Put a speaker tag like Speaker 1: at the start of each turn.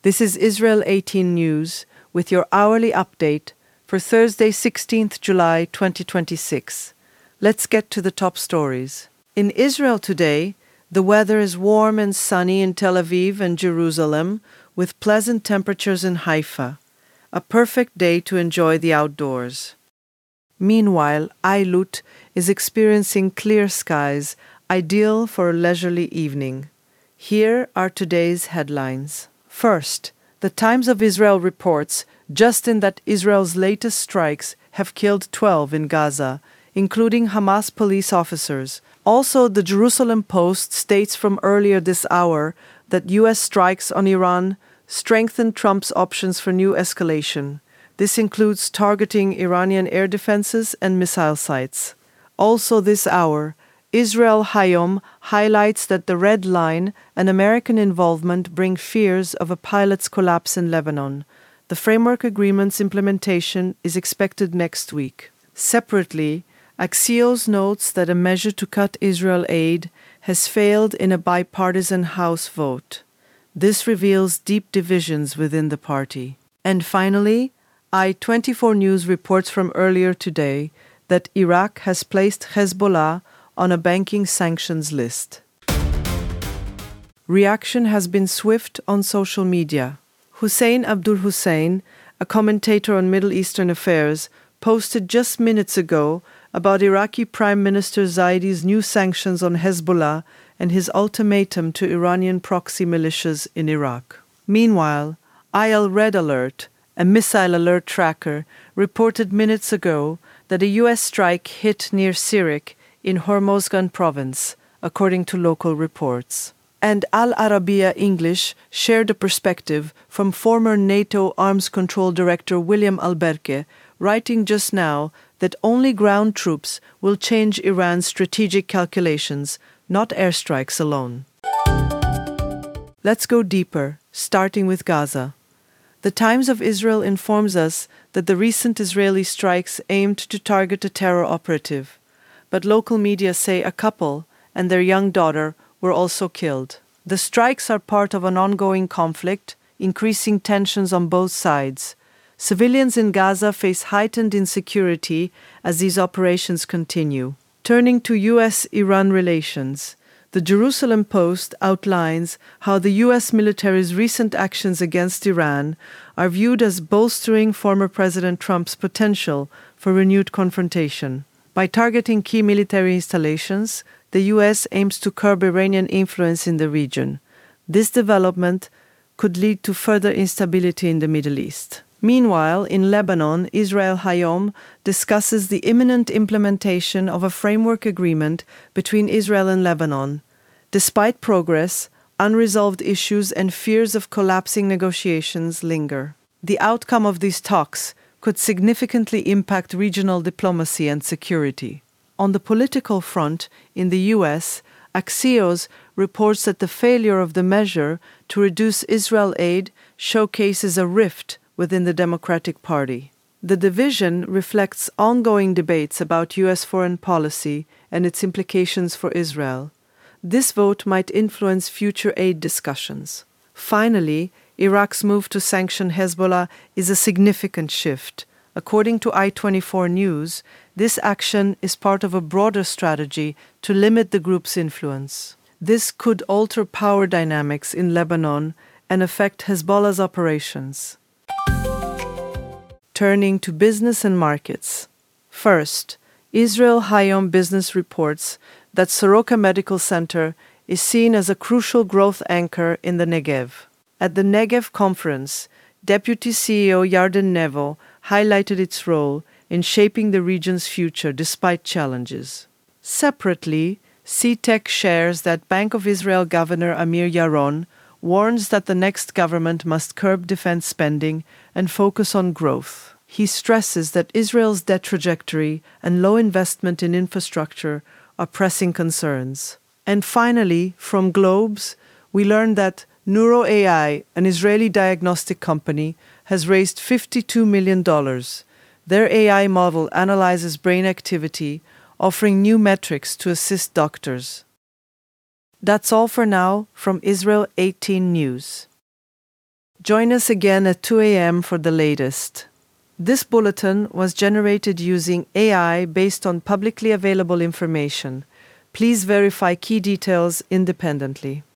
Speaker 1: This is Israel 18 News with your hourly update for Thursday, 16th July 2026. Let's get to the top stories. In Israel today, the weather is warm and sunny in Tel Aviv and Jerusalem, with pleasant temperatures in Haifa. A perfect day to enjoy the outdoors. Meanwhile, Eilut is experiencing clear skies, ideal for a leisurely evening. Here are today's headlines. First, the Times of Israel reports just in that Israel's latest strikes have killed 12 in Gaza, including Hamas police officers. Also, the Jerusalem Post states from earlier this hour that U.S. strikes on Iran strengthen Trump's options for new escalation. This includes targeting Iranian air defenses and missile sites. Also this hour, Israel Hayom highlights that the Red Line and American involvement bring fears of a pilot's collapse in Lebanon. The framework agreement's implementation is expected next week. Separately, Axios notes that a measure to cut Israel aid has failed in a bipartisan House vote. This reveals deep divisions within the party. And finally, I-24 News reports from earlier today that Iraq has placed Hezbollah on a banking sanctions list. Reaction has been swift on social media. Hussein Abdul Hussein, a commentator on Middle Eastern affairs, posted just minutes ago about Iraqi Prime Minister Zaidi's new sanctions on Hezbollah and his ultimatum to Iranian proxy militias in Iraq. Meanwhile, IL Red Alert, a missile alert tracker, reported minutes ago that a U.S. strike hit near Sirik in Hormozgan province, according to local reports. And Al Arabiya English shared a perspective from former NATO Arms Control Director William Alberque, writing just now that only ground troops will change Iran's strategic calculations, not airstrikes alone. Let's go deeper, starting with Gaza. The Times of Israel informs us that the recent Israeli strikes aimed to target a terror operative, but local media say a couple and their young daughter were also killed. The strikes are part of an ongoing conflict, increasing tensions on both sides. Civilians in Gaza face heightened insecurity as these operations continue. Turning to U.S.-Iran relations, the Jerusalem Post outlines how the U.S. military's recent actions against Iran are viewed as bolstering former President Trump's potential for renewed confrontation. By targeting key military installations, the U.S. aims to curb Iranian influence in the region. This development could lead to further instability in the Middle East. Meanwhile, in Lebanon, Israel Hayom discusses the imminent implementation of a framework agreement between Israel and Lebanon. Despite progress, unresolved issues and fears of collapsing negotiations linger. The outcome of these talks could significantly impact regional diplomacy and security. On the political front, in the U.S., Axios reports that the failure of the measure to reduce Israel aid showcases a rift within the Democratic Party. The division reflects ongoing debates about U.S. foreign policy and its implications for Israel. This vote might influence future aid discussions. Finally, Iraq's move to sanction Hezbollah is a significant shift. According to I-24 News, this action is part of a broader strategy to limit the group's influence. This could alter power dynamics in Lebanon and affect Hezbollah's operations. Turning to business and markets. First, Israel Hayom Business reports that Soroka Medical Center is seen as a crucial growth anchor in the Negev. At the Negev conference, Deputy CEO Yarden Nevo highlighted its role in shaping the region's future despite challenges. Separately, CTEC shares that Bank of Israel Governor Amir Yaron warns that the next government must curb defense spending and focus on growth. He stresses that Israel's debt trajectory and low investment in infrastructure are pressing concerns. And finally, from Globes, we learned that Neuro AI, an Israeli diagnostic company, has raised $52 million. Their AI model analyzes brain activity, offering new metrics to assist doctors. That's all for now from Israel 18 News. Join us again at 2 a.m. for the latest. This bulletin was generated using AI based on publicly available information. Please verify key details independently.